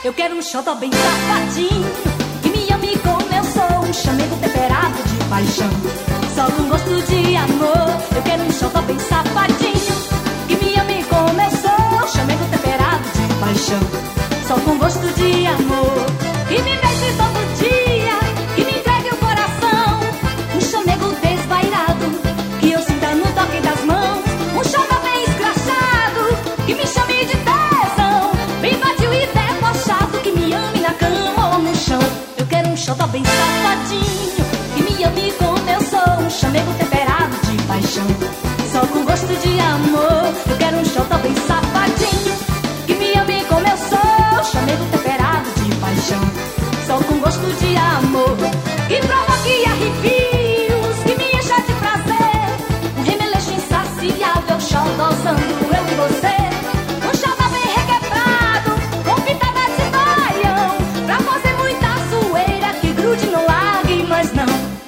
Eu quero um xodó bem safadinho, que me ame como eu sou, um chamego temperado de paixão, só com gosto de amor. Eu quero um xodó bem safadinho, que me ame como eu sou, um chamego temperado de paixão, só com gosto de amor. Que me beije todo dia, que me entregue o coração, um chamego desvairado, que eu sinta no toque das mãos, um xodó bem escrachado, que me chame de tesão, bem vadio e debochado, que me ame na cama ou no chão. Eu quero um xodó bem safadinho, que me ame como eu sou, um chamego temperado de paixão, só com gosto de amor. Eu quero um xodó bem safadinho, que me ame como eu sou, um chamego temperado de paixão, só com gosto de amor. Que provoque arrepios, que me encha de prazer, um remeleixo insaciável, xodózando eu e você. Um xodó bem requebrado, com pitada de baião, pra fazer muita zoeira, que grude, não largue mais não.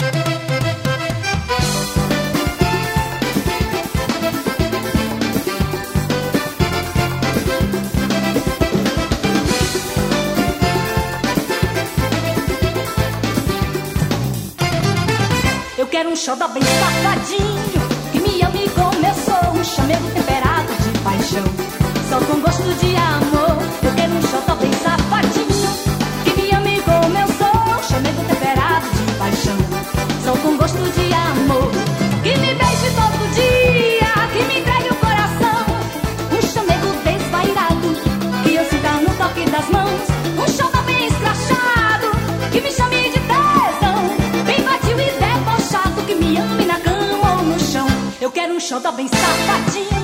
Eu quero um xodó bem safadinho, que me ame como eu sou, um chamego temperado de paixão, só com gosto de amor. Eu quero um xodó bem safadinho, que me ame como eu sou, um chamego temperado de paixão, só com gosto de amor. Que me beije todo dia, que me entregue o coração, um chamego desvairado, que eu sinta no toque das mãos, um xodó bem escrachado, que me chame de tesão, bem vadio e debochado, que me ame na cama ou no chão. Eu quero um xodó bem safadinho,